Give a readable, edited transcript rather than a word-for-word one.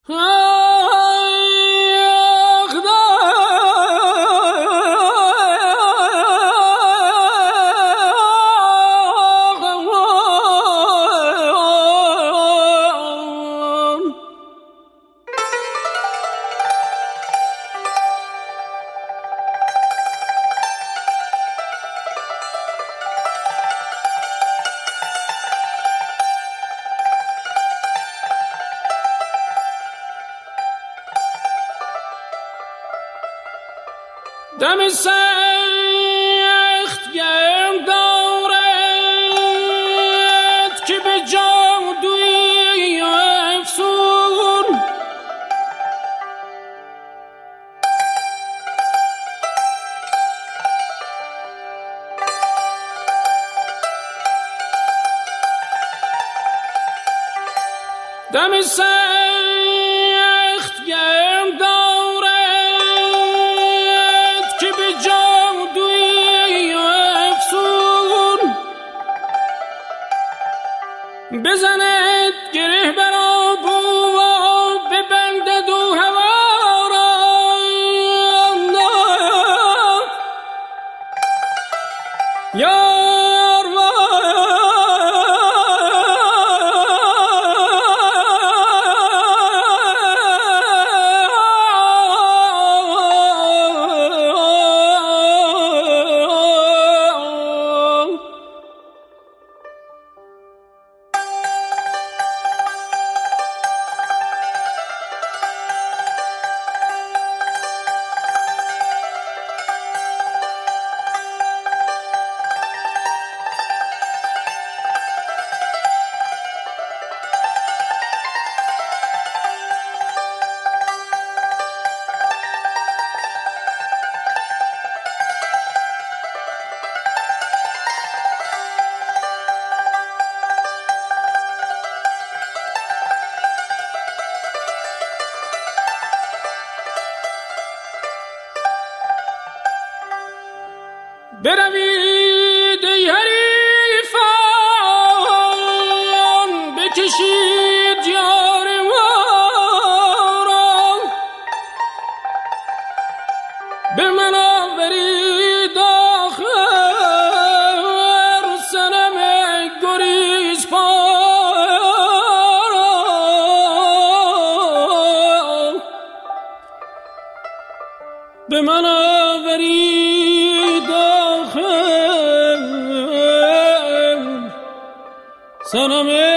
دم سخت گرم دارد که به جادوی افسون دم سخت گرم دارد که به جادوی افسون بزند گره بر آبو و ببندد و هوا را یار بروید ای حریفان بکشید یار ما را به من آورید آخر صنم گریز پا را به من آورید آخر صنم